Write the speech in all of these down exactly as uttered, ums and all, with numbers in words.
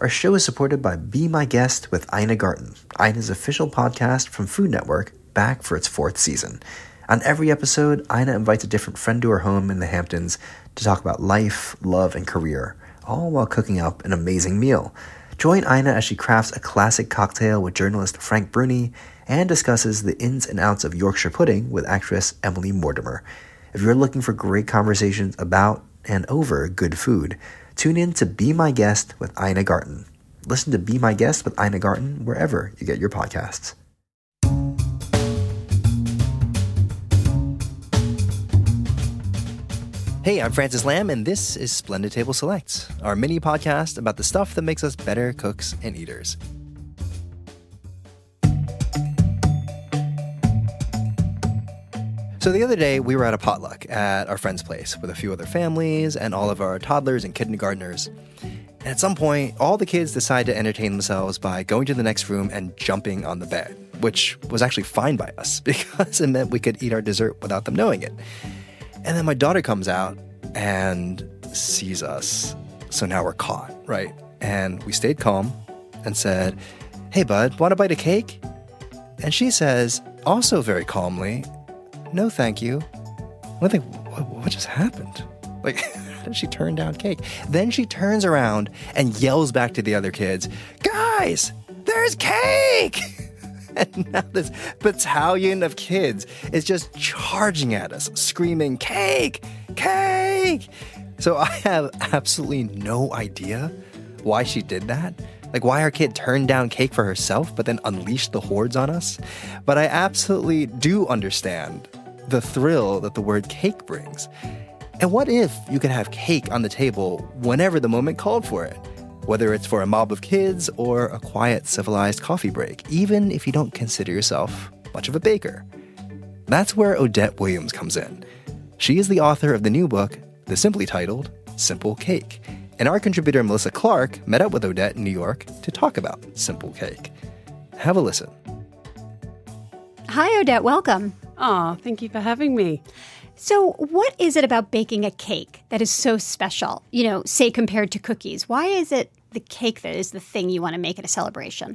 Our show is supported by Be My Guest with Ina Garten, Ina's official podcast from Food Network, back for its fourth season. On every episode, Ina invites a different friend to her home in the Hamptons to talk about life, love, and career, all while cooking up an amazing meal. Join Ina as she crafts a classic cocktail with journalist Frank Bruni and discusses the ins and outs of Yorkshire pudding with actress Emily Mortimer. If you're looking for great conversations about and over good food, tune in to Be My Guest with Ina Garten. Listen to Be My Guest with Ina Garten wherever you get your podcasts. Hey, I'm Francis Lamb, and this is Splendid Table Selects, our mini podcast about the stuff that makes us better cooks and eaters. So the other day, we were at a potluck at our friend's place with a few other families and all of our toddlers and kindergartners. And at some point, all the kids decide to entertain themselves by going to the next room and jumping on the bed, which was actually fine by us because it meant we could eat our dessert without them knowing it. And then my daughter comes out and sees us. So now we're caught, right? And we stayed calm and said, "Hey, bud, want a bite of cake?" And she says, also very calmly, "No, thank you." I think, what, what just happened? Like, how did she turn down cake? Then she turns around and yells back to the other kids, "Guys, there's cake!" And now this battalion of kids is just charging at us, screaming, "Cake! Cake!" So I have absolutely no idea why she did that. Like, why our kid turned down cake for herself, but then unleashed the hordes on us. But I absolutely do understand the thrill that the word cake brings. And what if you could have cake on the table whenever the moment called for it? Whether it's for a mob of kids or a quiet, civilized coffee break, even if you don't consider yourself much of a baker. That's where Odette Williams comes in. She is the author of the new book, the simply titled Simple Cake. And our contributor, Melissa Clark, met up with Odette in New York to talk about Simple Cake. Have a listen. Hi, Odette. Welcome. Oh, thank you for having me. So what is it about baking a cake that is so special, you know, say compared to cookies? Why is it the cake that is the thing you want to make at a celebration?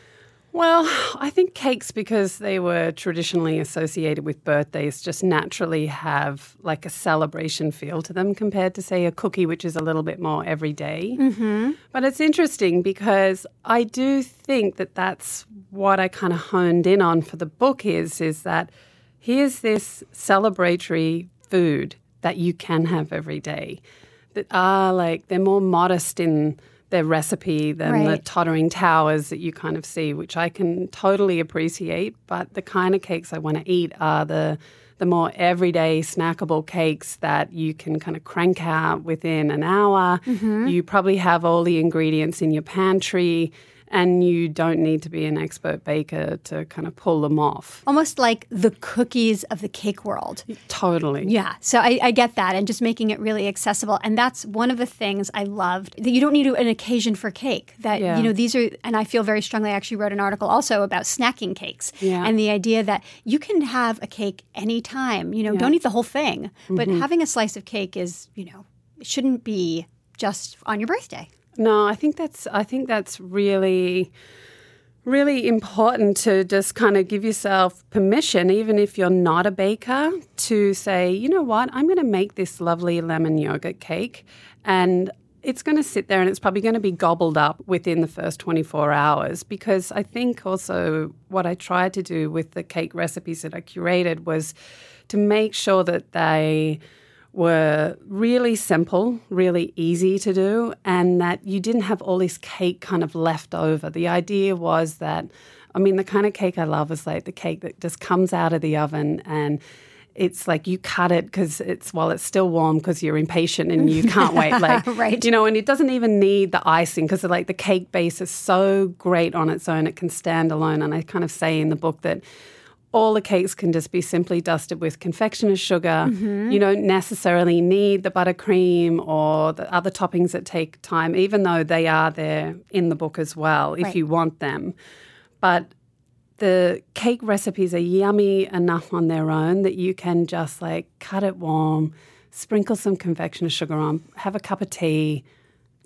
Well, I think cakes, because they were traditionally associated with birthdays, just naturally have like a celebration feel to them compared to, say, a cookie, which is a little bit more everyday. Mm-hmm. But it's interesting because I do think that that's what I kind of honed in on for the book is, is that here's this celebratory food that you can have every day that are like, they're more modest in their recipe than right. the tottering towers that you kind of see, which I can totally appreciate. But the kind of cakes I want to eat are the the more everyday snackable cakes that you can kind of crank out within an hour. Mm-hmm. You probably have all the ingredients in your pantry, and you don't need to be an expert baker to kind of pull them off. Almost like the cookies of the cake world. Totally. Yeah, so I, I get that, and just making it really accessible. And that's one of the things I loved, that you don't need an occasion for cake. That, Yeah. you know, these are, and I feel very strongly, I actually wrote an article also about snacking cakes. Yeah. And the idea that you can have a cake anytime, you know, Yeah. don't eat the whole thing. But Mm-hmm. having a slice of cake is, you know, it shouldn't be just on your birthday. No, I think that's I think that's really, really important to just kind of give yourself permission, even if you're not a baker, to say, you know what, I'm going to make this lovely lemon yogurt cake, and it's going to sit there and it's probably going to be gobbled up within the first twenty-four hours. Because I think also what I tried to do with the cake recipes that I curated was to make sure that they were really simple, really easy to do, and that you didn't have all this cake kind of left over. The idea was that, I mean, the kind of cake I love is like the cake that just comes out of the oven and it's like you cut it because it's while it's still warm because you're impatient and you can't wait. Like, right. You know, and it doesn't even need the icing because like the cake base is so great on its own. It can stand alone. And I kind of say in the book that all the cakes can just be simply dusted with confectioner's sugar. Mm-hmm. You don't necessarily need the buttercream or the other toppings that take time, even though they are there in the book as well if right. you want them. But the cake recipes are yummy enough on their own that you can just like cut it warm, sprinkle some confectioner's sugar on, have a cup of tea,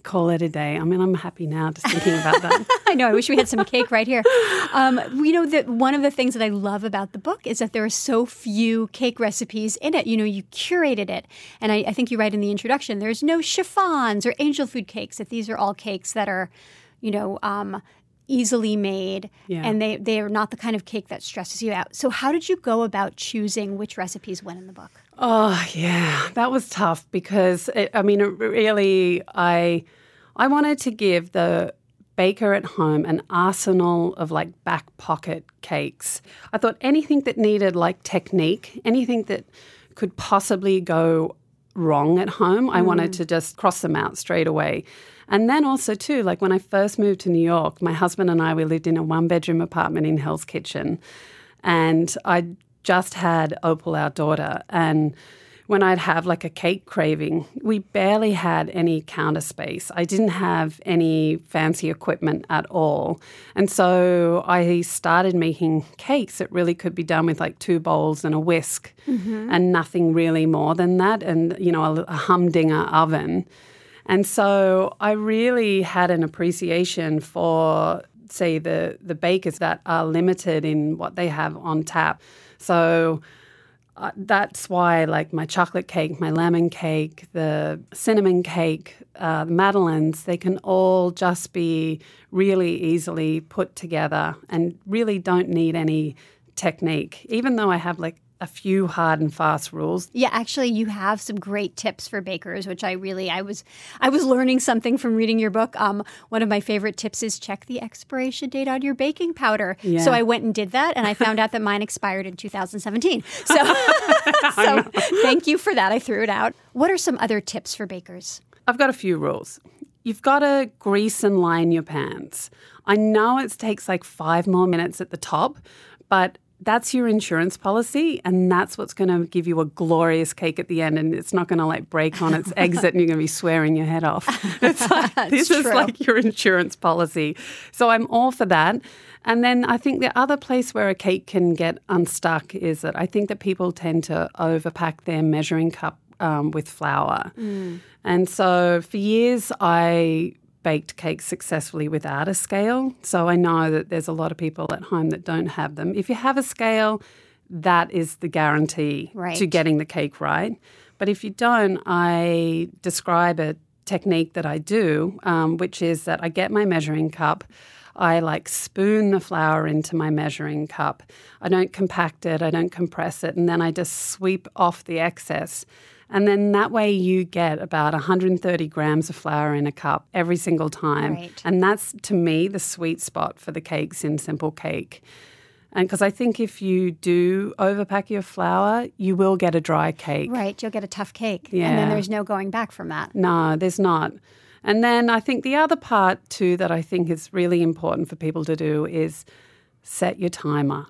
call it a day. I mean, I'm happy now just thinking about that. I know. I wish we had some cake right here. Um, you know, that one of the things that I love about the book is that there are so few cake recipes in it. You know, you curated it. And I, I think you write in the introduction, there's no chiffons or angel food cakes, that these are all cakes that are, you know, um, easily made, yeah. and they, they are not the kind of cake that stresses you out. So how did you go about choosing which recipes went in the book? Oh, yeah, that was tough because, it, I mean, it really, I, I wanted to give the baker at home an arsenal of like back pocket cakes. I thought anything that needed like technique, anything that could possibly go wrong at home, I mm. wanted to just cross them out straight away. And then also, too, like when I first moved to New York, my husband and I, we lived in a one-bedroom apartment in Hell's Kitchen. And I just had Opal, our daughter. And when I'd have like a cake craving, we barely had any counter space. I didn't have any fancy equipment at all. And so I started making cakes that really could be done with like two bowls and a whisk mm-hmm. and nothing really more than that, and, you know, a, a humdinger oven. And so I really had an appreciation for, say, the, the bakers that are limited in what they have on tap. So uh, that's why, like, my chocolate cake, my lemon cake, the cinnamon cake, uh, madeleines, they can all just be really easily put together and really don't need any technique, even though I have, like, a few hard and fast rules. Yeah, actually, you have some great tips for bakers, which I really, I was I was learning something from reading your book. Um, one of my favorite tips is check the expiration date on your baking powder. Yeah. So I went and did that, and I found out that mine expired in two thousand seventeen. So, so thank you for that. I threw it out. What are some other tips for bakers? I've got a few rules. You've got to grease and line your pans. I know it takes like five more minutes at the top, but that's your insurance policy, and that's what's going to give you a glorious cake at the end, and it's not going to like break on its exit and you're going to be swearing your head off. It's like, this true. is like your insurance policy. So I'm all for that. And then I think the other place where a cake can get unstuck is that I think that people tend to overpack their measuring cup um, with flour. Mm. And so for years I baked cakes successfully without a scale. So I know that there's a lot of people at home that don't have them. If you have a scale, that is the guarantee right. to getting the cake right. But if you don't, I describe a technique that I do, um, which is that I get my measuring cup, I like spoon the flour into my measuring cup. I don't compact it, I don't compress it, and then I just sweep off the excess. And then that way you get about one hundred thirty grams of flour in a cup every single time. Right. And that's, to me, the sweet spot for the cakes in Simple Cake. And because I think if you do overpack your flour, you will get a dry cake. Right, you'll get a tough cake. Yeah. And then there's no going back from that. No, there's not. And then I think the other part, too, that I think is really important for people to do is set your timer.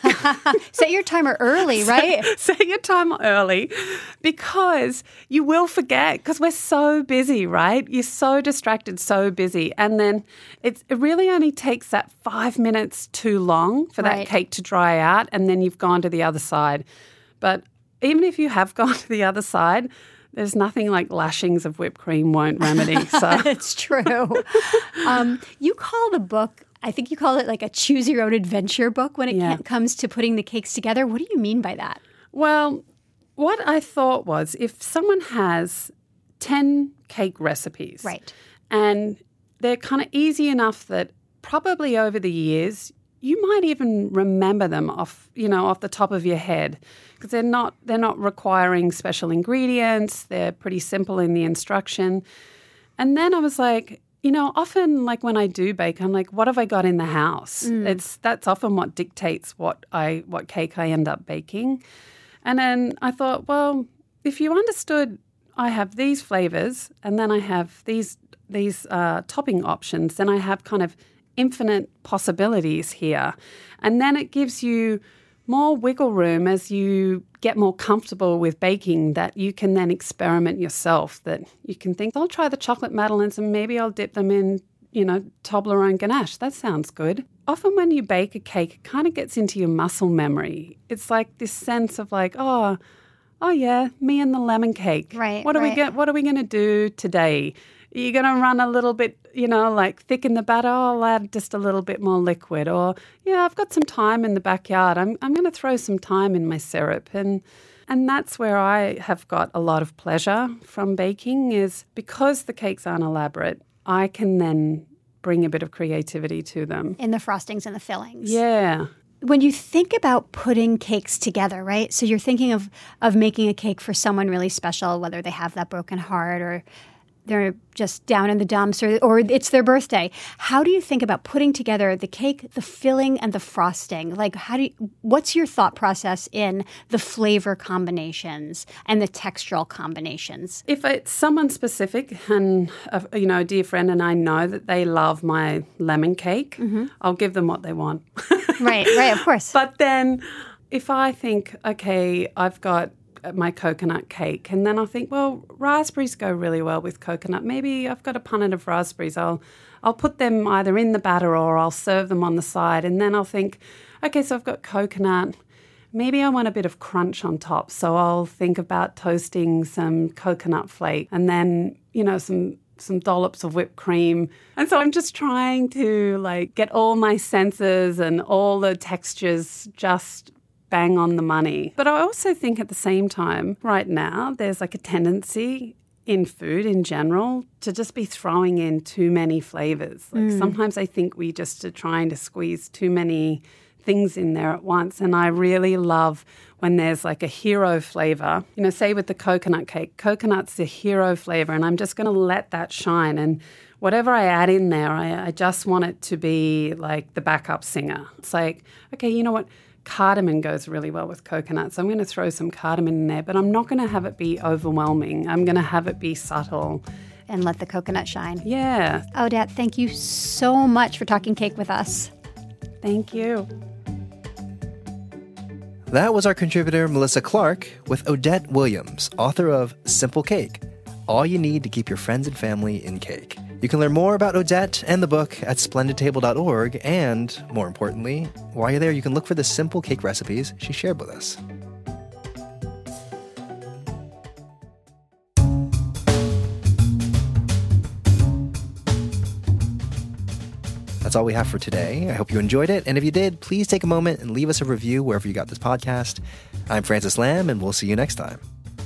Set your timer early, right? Set, set your timer early because you will forget because we're so busy, right? You're so distracted, so busy. And then it's, it really only takes that five minutes too long for right. that cake to dry out, and then you've gone to the other side. But even if you have gone to the other side, there's nothing like lashings of whipped cream won't remedy. So it's true. Um, you call the book, I think you call it like a choose your own adventure book when it yeah. comes to putting the cakes together. What do you mean by that? Well, what I thought was if someone has ten cake recipes, right, and they're kind of easy enough that probably over the years you might even remember them off, you know, off the top of your head because they're not they're not requiring special ingredients. They're pretty simple in the instruction. And then I was like, you know, often like when I do bake, I'm like, what have I got in the house? Mm. It's that's often what dictates what I what cake I end up baking. And then I thought, well, if you understood I have these flavors and then I have these these uh, topping options, then I have kind of infinite possibilities here. And then it gives you more wiggle room as you get more comfortable with baking that you can then experiment yourself, that you can think, I'll try the chocolate madeleines and maybe I'll dip them in, you know, Toblerone ganache. That sounds good. Often when you bake a cake, it kind of gets into your muscle memory. It's like this sense of like, oh, oh yeah, me and the lemon cake. Right. What are right. we get? What are we going to do today? you're going to run a little bit, you know, like thicken the batter, I'll add just a little bit more liquid. Or, yeah, I've got some thyme in the backyard. I'm I'm going to throw some thyme in my syrup. And and that's where I have got a lot of pleasure from baking, is because the cakes aren't elaborate, I can then bring a bit of creativity to them. In the frostings and the fillings. Yeah. When you think about putting cakes together, right? So you're thinking of, of making a cake for someone really special, whether they have that broken heart or they're just down in the dumps or, or it's their birthday. How do you think about putting together the cake, the filling, and the frosting? Like, how do you, what's your thought process in the flavor combinations and the textural combinations? If it's someone specific and, uh, you know, a dear friend and I know that they love my lemon cake, mm-hmm. I'll give them what they want. Right, right, of course. But then if I think, okay, I've got my coconut cake, and then I think, well, raspberries go really well with coconut. Maybe I've got a punnet of raspberries. I'll I'll put them either in the batter or I'll serve them on the side. And then I'll think, okay, so I've got coconut. Maybe I want a bit of crunch on top. So I'll think about toasting some coconut flake and then, you know, some some dollops of whipped cream. And so I'm just trying to like get all my senses and all the textures just bang on the money. But I also think at the same time, right now, there's like a tendency in food in general to just be throwing in too many flavors. Like mm. sometimes I think we just are trying to squeeze too many things in there at once. And I really love when there's like a hero flavor. You know, say with the coconut cake, coconut's the hero flavor, and I'm just going to let that shine. And whatever I add in there, I, I just want it to be like the backup singer. It's like, okay, you know what? Cardamom goes really well with coconut, so I'm going to throw some cardamom in there, but I'm not going to have it be overwhelming. I'm going to have it be subtle. And let the coconut shine. Yeah. Odette, thank you so much for talking cake with us. Thank you. That was our contributor, Melissa Clark, with Odette Williams, author of Simple Cake, All You Need to Keep Your Friends and Family in Cake. You can learn more about Odette and the book at splendid table dot org, and, more importantly, while you're there, you can look for the simple cake recipes she shared with us. That's all we have for today. I hope you enjoyed it, and if you did, please take a moment and leave us a review wherever you got this podcast. I'm Francis Lamb, and we'll see you next time.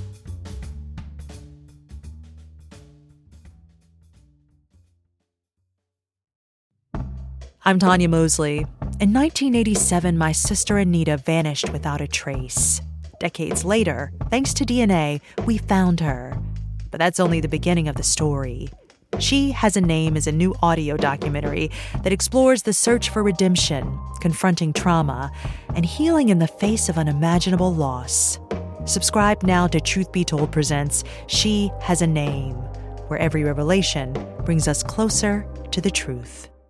I'm Tanya Mosley. In nineteen eighty-seven, my sister Anita vanished without a trace. Decades later, thanks to D N A, we found her. But that's only the beginning of the story. She Has a Name is a new audio documentary that explores the search for redemption, confronting trauma, and healing in the face of unimaginable loss. Subscribe now to Truth Be Told presents She Has a Name, where every revelation brings us closer to the truth.